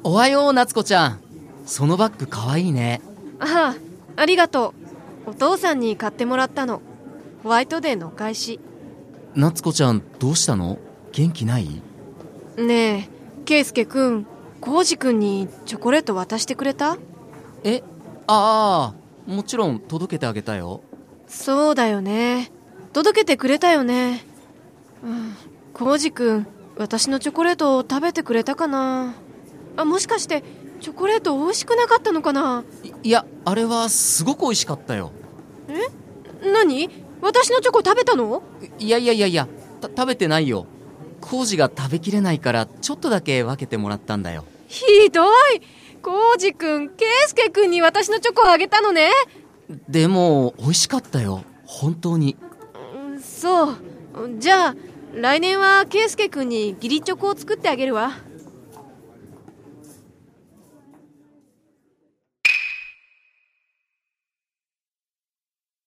おはよう、夏子ちゃん。そのバッグかわいいね。 ああ、ありがとう。お父さんに買ってもらったの。ホワイトデーのお返し。 夏子ちゃん、どうしたの？元気ない？ ねえ、圭介くん、浩二くんにチョコレート渡してくれた？ ああ、もちろん届けてあげたよ。 そうだよね。届けてくれたよね。浩二くん、私のチョコレートを食べてくれたかな。もしかしてチョコレート美味しくなかったのかな。 いや、あれはすごく美味しかったよ。 何？私のチョコ食べたの？ いや、食べてないよ。コウジが食べきれないからちょっとだけ分けてもらったんだよ。 ひどい。浩二くん、圭介くんに私のチョコをあげたのね。 でも美味しかったよ、本当に。 そう。じゃあ来年は圭介くんに義理チョコを作ってあげるわ。